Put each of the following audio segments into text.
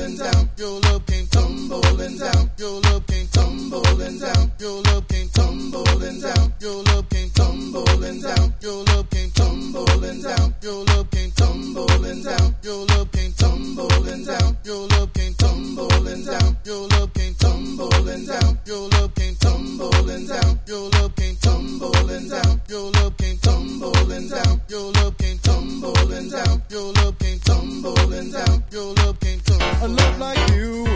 tumbling down. Your love came tumbling down. Your love came tumbling down. Your love came tumbling down. Your love came tumbling down. Your love came tumbling down. Your love came tumbling down. Your love came tumbling down. Your love came tumbling down. Your love came tumbling down. Your love came tumbling down. Your love came tumbling down. Your love came tumbling down. Your love came tumbling down. Your love came tumbling down. Your love came tumbling. A love like you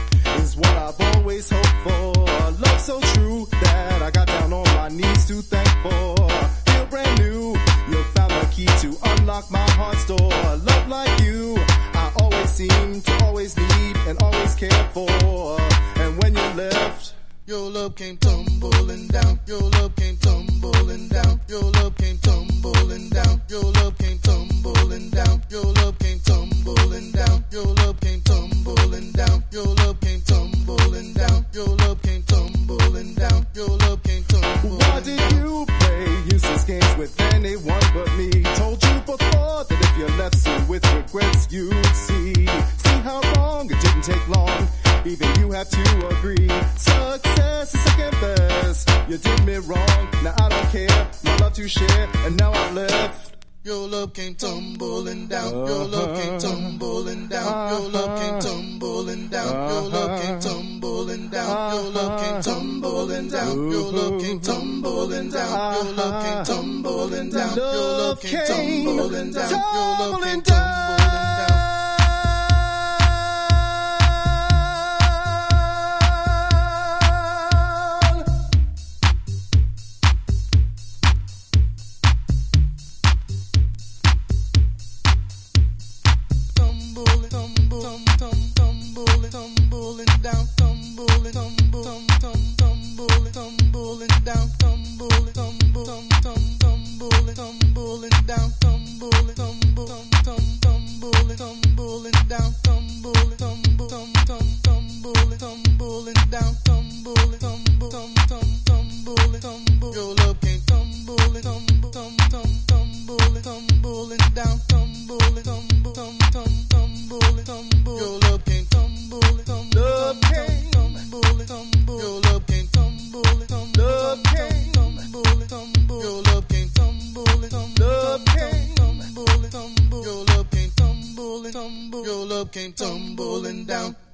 is what I've always hoped for. A love so true that I got down on my knees to thank for. Feel brand new. You found the key to unlock my heart's door. A love like you, I always seem to always need and always care for. And when you left, your love came tumbling down. Your love came tumbling down. Your love came tumbling down. Your love came tumbling down. Your love came tumbling down. Your love came tumbling down. Your love came tumbling down. Your love came tumbling down. Your love came tumbling down. Why did you play useless games with anyone but me? Told you before that if you left soon with regrets you'd see. See how wrong it didn't take long. Even you have to agree. Success is second best. You did me wrong. Now I don't care. My love to share, and now I've left. Your love came tumbling down. Your love came tumbling down. Your love came tumbling down. Your love came tumbling down. Your love came tumbling down. Your love came tumbling down. Your love came tumbling down. Your love came tumbling down. Your love came tumbling down. Your love came tumbling down.